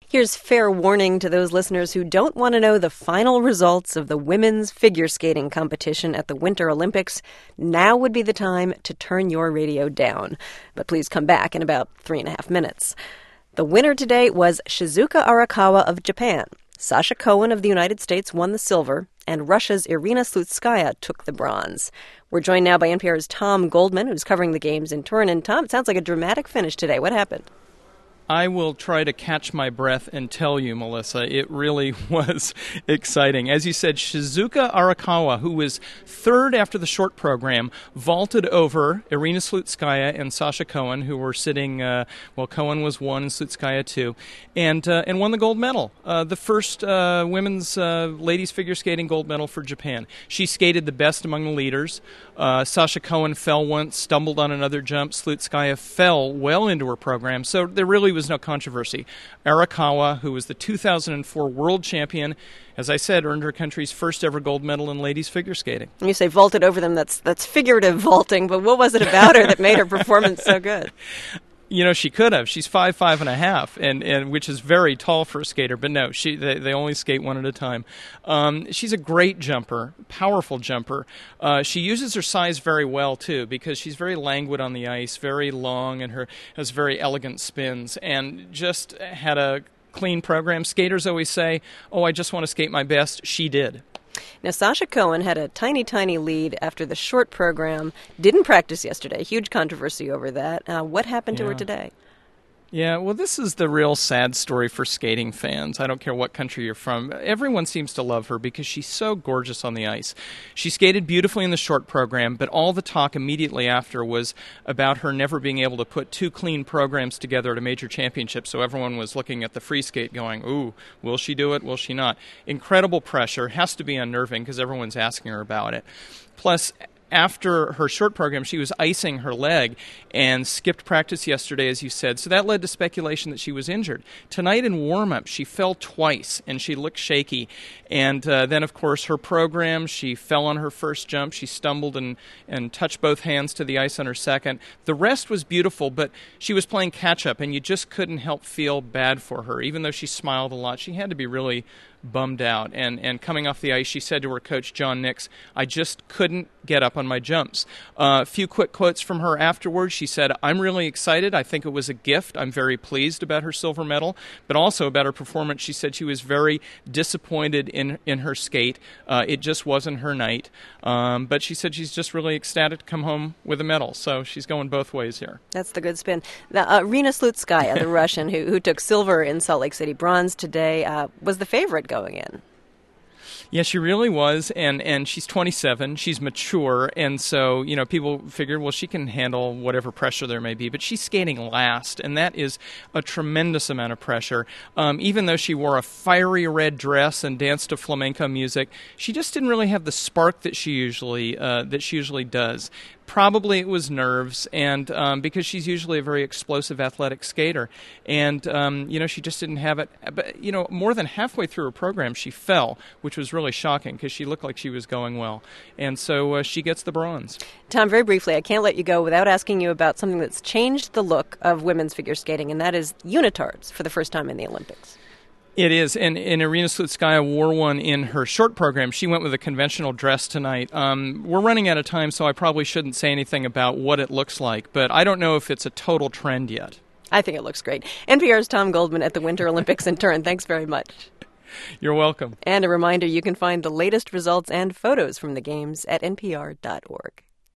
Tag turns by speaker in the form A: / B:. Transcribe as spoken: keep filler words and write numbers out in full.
A: Here's fair warning to those listeners who don't want to know the final results of the women's figure skating competition at the Winter Olympics. Now would be the time to turn your radio down. But please come back in about three and a half minutes. The winner today was Shizuka Arakawa of Japan. Sasha Cohen of the United States won the silver, and Russia's Irina Slutskaya took the bronze. We're joined now by N P R's Tom Goldman, who's covering the games in Turin. And Tom, it sounds like a dramatic finish today. What happened?
B: I will try to catch my breath and tell you, Melissa. It really was exciting. As you said, Shizuka Arakawa, who was third after the short program, vaulted over Irina Slutskaya and Sasha Cohen, who were sitting, uh, well, Cohen was one and Slutskaya two, and uh, and won the gold medal, uh, the first uh, women's uh, ladies figure skating gold medal for Japan. She skated the best among the leaders. Uh, Sasha Cohen fell once, stumbled on another jump. Slutskaya fell well into her program, so there really was no controversy. Arakawa, who was the two thousand four world champion, as I said, earned her country's first ever gold medal in ladies figure skating.
A: You say vaulted over them, that's that's figurative vaulting, but what was it about her that made her performance so good?
B: You know, she could have. She's five, five and a half, and, and which is very tall for a skater. But no, she they, they only skate one at a time. Um, she's a great jumper, powerful jumper. Uh, she uses her size very well too, because she's very languid on the ice, very long, and her has very elegant spins, and just had a clean program. Skaters always say, "Oh, I just want to skate my best." She did.
A: Now, Sasha Cohen had a tiny, tiny lead after the short program. Didn't practice yesterday. Huge controversy over that. Uh, what happened to
B: yeah.
A: her today?
B: Yeah, well, this is the real sad story for skating fans. I don't care what country you're from. Everyone seems to love her because she's so gorgeous on the ice. She skated beautifully in the short program, but all the talk immediately after was about her never being able to put two clean programs together at a major championship. So everyone was looking at the free skate going, ooh, will she do it? Will she not? Incredible pressure. Has to be unnerving because everyone's asking her about it. Plus, after her short program, she was icing her leg and skipped practice yesterday, as you said. So that led to speculation that she was injured. Tonight in warm-up, she fell twice, and she looked shaky. And uh, then, of course, her program, she fell on her first jump. She stumbled and, and touched both hands to the ice on her second. The rest was beautiful, but she was playing catch-up, and you just couldn't help feel bad for her. Even though she smiled a lot, she had to be really bummed out. And, and coming off the ice, she said to her coach, John Nix, I just couldn't get up on my jumps. A uh, few quick quotes from her afterwards. She said, I'm really excited. I think it was a gift. I'm very pleased about her silver medal, but also about her performance. She said she was very disappointed in, in her skate. Uh, it just wasn't her night. Um, but she said she's just really ecstatic to come home with a medal. So she's going both ways here.
A: That's the good spin. The, uh, Irina Slutskaya, the Russian who, who took silver in Salt Lake City, bronze today, uh, was the favorite going in.
B: Yeah, she really was, and, and she's twenty-seven. She's mature, and so, you know, people figured, well, she can handle whatever pressure there may be, but she's skating last, and that is a tremendous amount of pressure. Um, even though she wore a fiery red dress and danced to flamenco music, she just didn't really have the spark that she usually uh, that she usually does. Probably it was nerves, and um, because she's usually a very explosive athletic skater, and um, you know, she just didn't have it. But you know, more than halfway through her program, she fell, which was really shocking because she looked like she was going well, and so uh, she gets the bronze.
A: Tom, very briefly, I can't let you go without asking you about something that's changed the look of women's figure skating, and that is unitards for the first time in the Olympics.
B: It is, and, and Irina Slutskaya wore one in her short program. She went with a conventional dress tonight. Um, we're running out of time, so I probably shouldn't say anything about what it looks like, but I don't know if it's a total trend yet.
A: I think it looks great. N P R's Tom Goldman at the Winter Olympics in Turin. Thanks very much.
B: You're welcome.
A: And a reminder, you can find the latest results and photos from the games at N P R dot org.